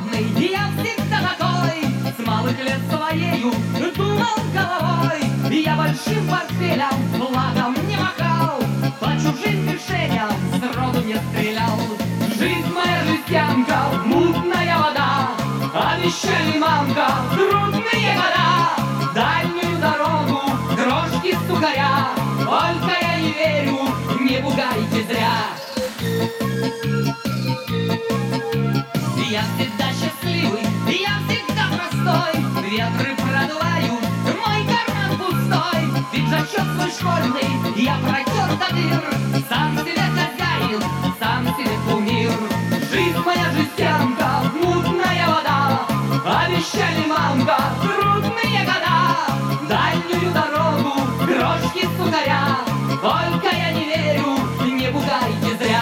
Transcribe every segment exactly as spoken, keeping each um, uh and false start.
свободный, я всегда такой. С малых лет своею думал головой. Я большим портфелем, флагом не махал, по чужим мишеням сроду не стрелял. Жизнь моя жестянка, мутная вода, обещали мамка трудные года. Дальнюю дорогу, крошки сухаря, только я не верю, не пугайте зря. Я всегда счастливый, я всегда простой, ветры продувают, мой карман пустой. Пиджачок свой школьный я протер до дыр, сам себе хозяин, сам себе кумир. Жизнь моя жестянка, мутная вода, обещали мамка трудные года. Дальнюю дорогу, крошки сухаря, только я не верю, не пугайте зря.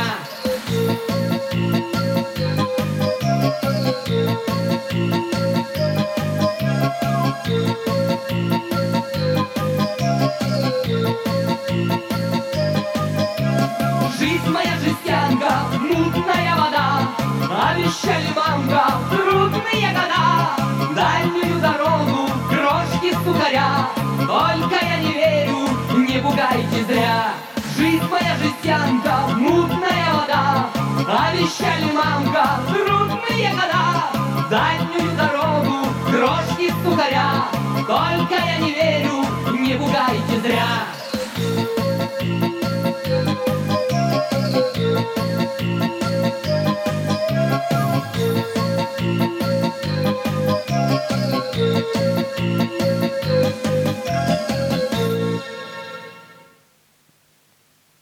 Жизнь моя жестянка, мутная вода, обещали мамка трудные года. Дальнюю дорогу, крошки сухаря, только я не верю, не пугайте зря. Жизнь моя жестянка, мутная вода, обещали мамка трудные года. Дальнюю дорогу, крошки сухаря, только я не верю.